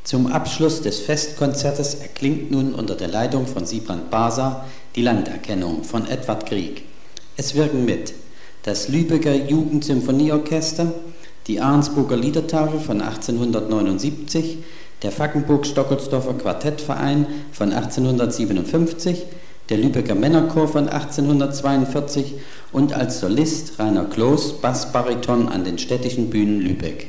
Zum Abschluss des Festkonzertes erklingt nun unter der Leitung von Siebrand Basa die Landerkennung von Edvard Grieg. Es wirken mit das Lübecker Jugendsymphonieorchester, die Arnsburger Liedertafel von 1879, der Fackenburg-Stockelsdorfer Quartettverein von 1857, der Lübecker Männerchor von 1842 und als Solist Rainer Kloß, Bassbariton an den städtischen Bühnen Lübeck.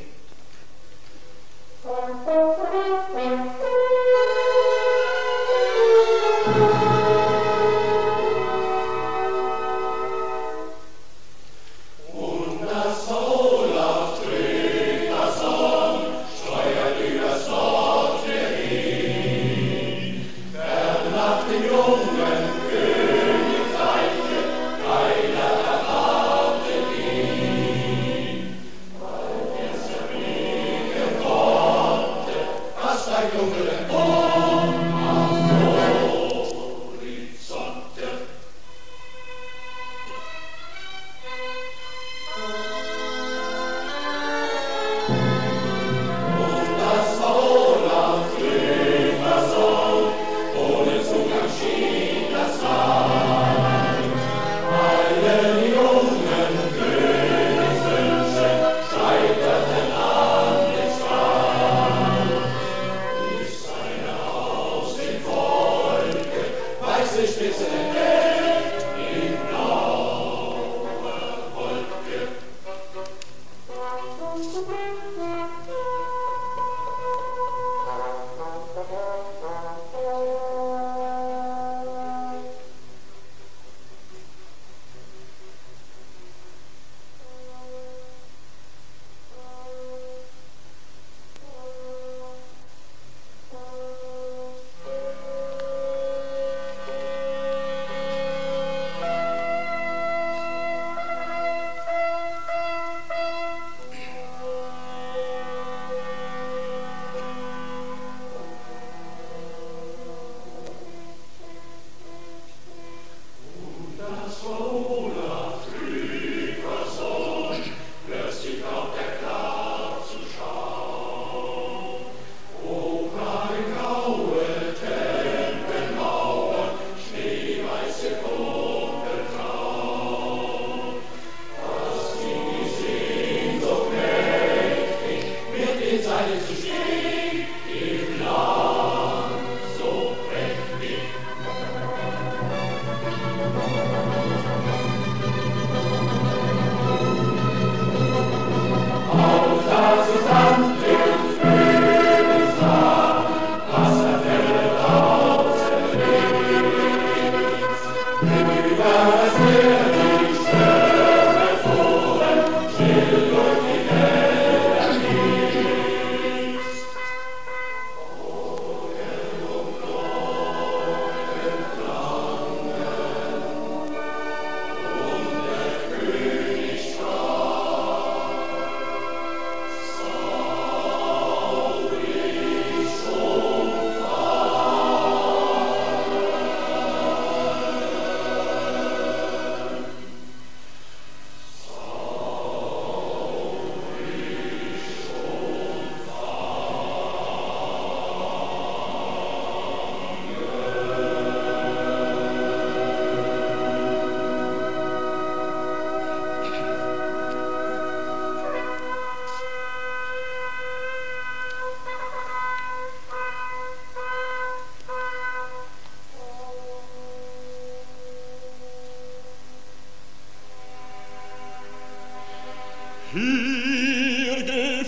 Hier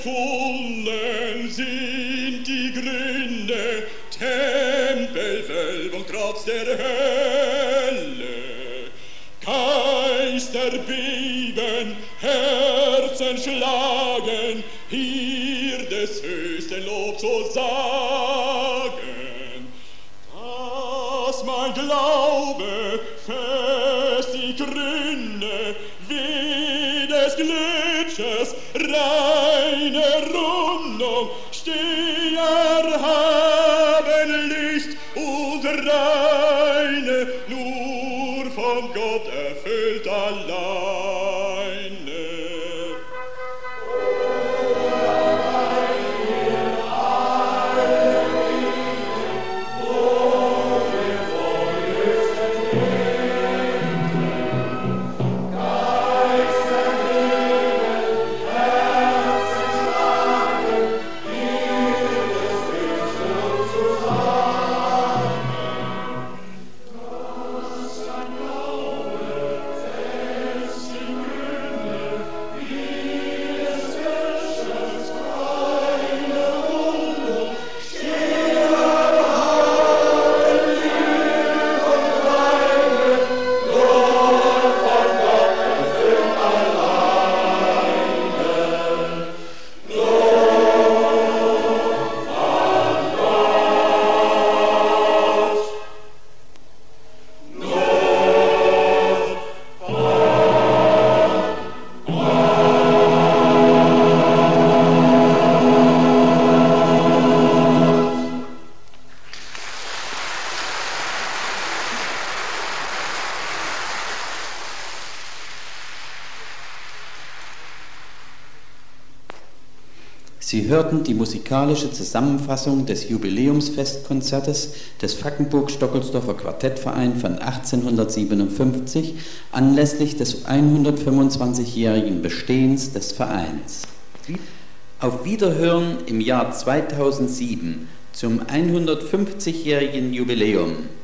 gefunden sind die Gründe, Tempelwölbung trotz der Hölle. Geister beben, Herzen schlagen, hier des höchsten Lob zu sagen. Dass mein Glaube fest die Gründe, wie des Gletscher reine Rundung, steh erhaben Licht und reine, nur vom Gott erfüllt alleine. O, Sie hörten die musikalische Zusammenfassung des Jubiläumsfestkonzertes des Fackenburg-Stockelsdorfer Quartettverein von 1857 anlässlich des 125-jährigen Bestehens des Vereins. Auf Wiederhören im Jahr 2007 zum 150-jährigen Jubiläum.